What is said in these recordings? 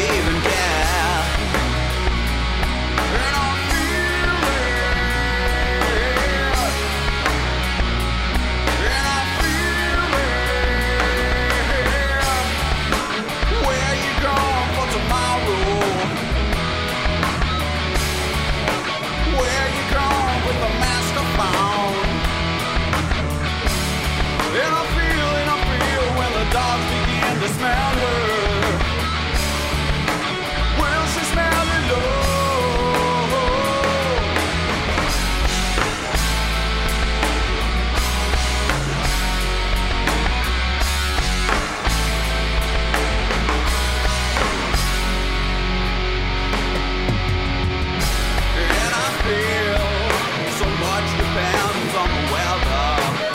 even care? And I'm feeling, and I'm feeling. Where you going for tomorrow? Where you going with the mask upon? And I feel when the dogs begin to smell her. Will she smell it low? And I feel so much depends on the weather.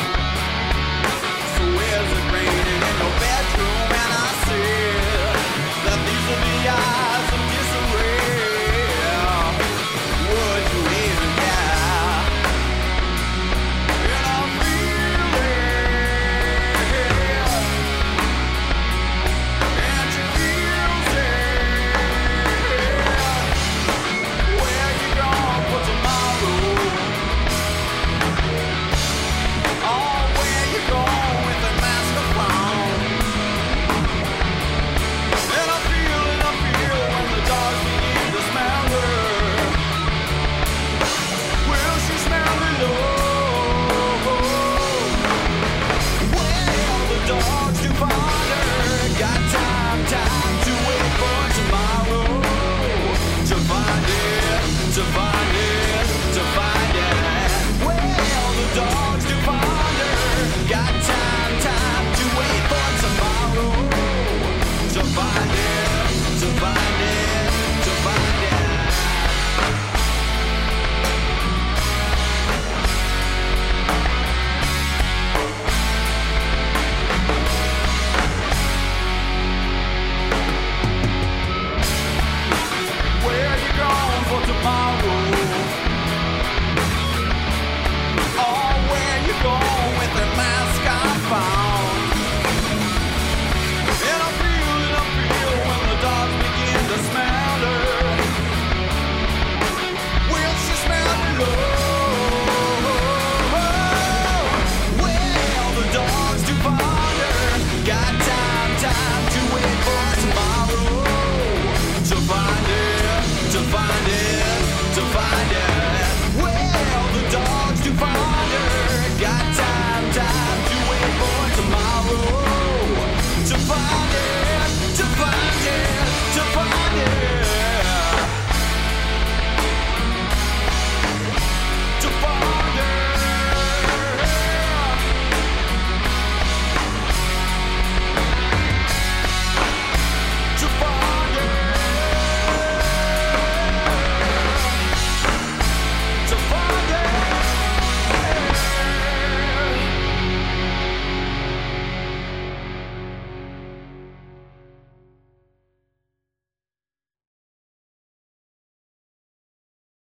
So is it raining in your bedroom? And I said that these are the eyes of disarray. Would you even care? And I'm feeling, and she feels it. Where you going for tomorrow? Oh, where you going with the mask upon? And I feel when the dogs begin to smell her. Will she smell it low? Well, the dogs do find her. Got time to wait for tomorrow. To find it, to find it, to find it. Well, the dogs do find her. Got time to wait for tomorrow. To find it, to find it, to find it. Where you going for tomorrow?